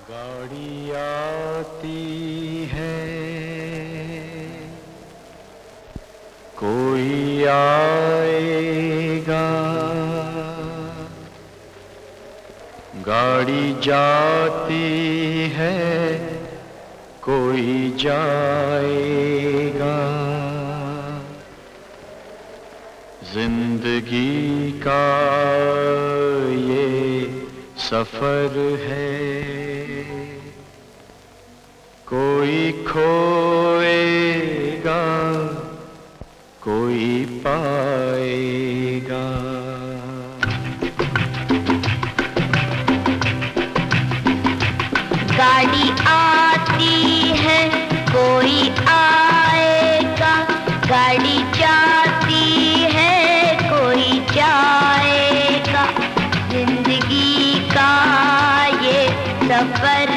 गाड़ी आती है, कोई आएगा, गाड़ी जाती है, कोई जाएगा। जिंदगी का ये सफर है, कोई खोएगा, कोई पाएगा। गाड़ी आती है, कोई आएगा, गाड़ी जाती है, कोई जाएगा। जिंदगी का ये सफर